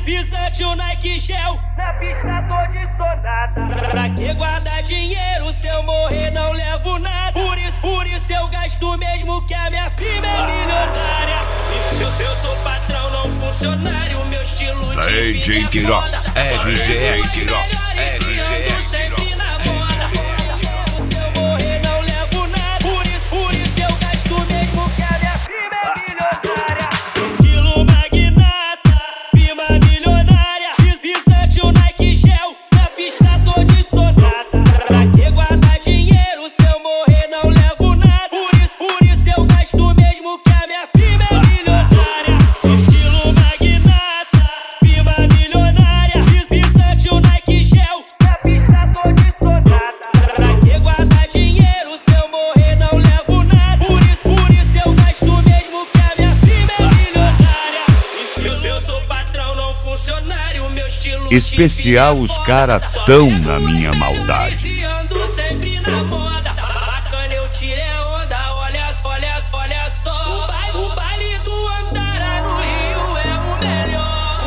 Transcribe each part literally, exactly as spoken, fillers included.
Visante o Nike Gel, na pista tô de sonata. Pra que guardar dinheiro se eu morrer não levo nada? Por isso, por isso eu gasto mesmo que a minha firma é milionária. Eu, eu sou patrão, não funcionário, meu estilo de D J Queiroz, R G S, R G S, sempre na moda. Se eu morrer não levo nada. Por isso, por isso eu gasto mesmo que a minha firma é milionária. Estilo magnata, firma milionária. Visante o Nike Gel, na pista tô de sonata. Pra que guardar dinheiro se eu morrer não levo nada? Por isso, por isso eu gasto mesmo que a minha firma é milionária. Estilo magnata, firma milionária. Visante o Nike Gel, na pista tô de sonata. Pra que guardar dinheiro se eu morrer não levo nada? Por isso, por isso eu gasto mesmo que a minha firma é milionária. Eu, eu sou patrão, não funcionário, meu estilo especial, os cara tão na minha maldade. ando sempre na moda. Bacana, eu tirei onda, olha só, olha só, olha só. O baile, o baile do Andara no Rio é o melhor.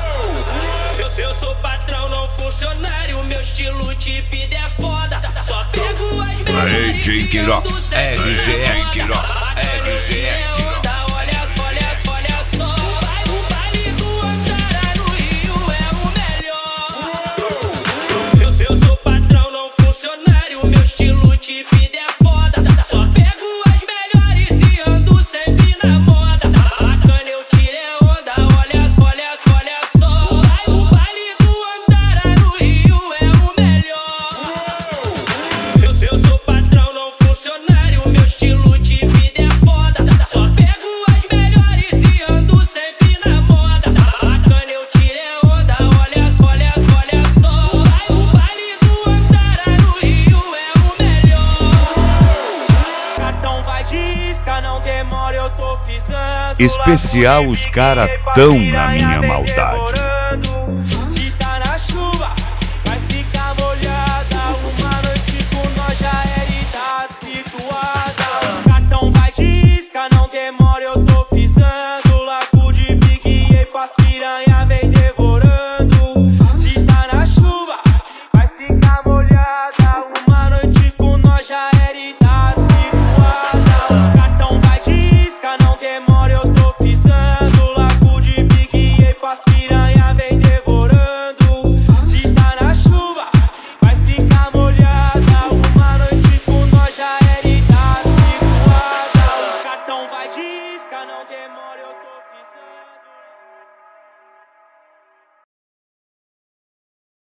Eu, eu sou patrão, não funcionário, meu estilo de vida é foda. Só pego as melhores. D J Queiroz, R G S, R G S. Olha só, olha só, olha só. O baile do Andara no Rio é o melhor. Eu, eu sou patrão, não funcionário, meu estilo de vida é foda. Só pego as melhores e ando sempre na moda. Bacana, eu tirei onda, olha só, olha só, olha só. O baile, o baile do Andara no Rio é o melhor. Eu, eu sou patrão, não funcionário, meu estilo de vida é foda. Só pego as melhores e ando sempre na moda. Bacana, eu tirei onda, olha só, olha só, olha só. O baile, o baile do Andara no Rio é o melhor. Cartão vai de isca, não demora, eu tô fisgando. Especial, os cara tão na minha maldade. Se tá na chuva, vai ficar molhada. Uma noite com nós já é idade situada. Cartão vai de isca, não demora, eu tô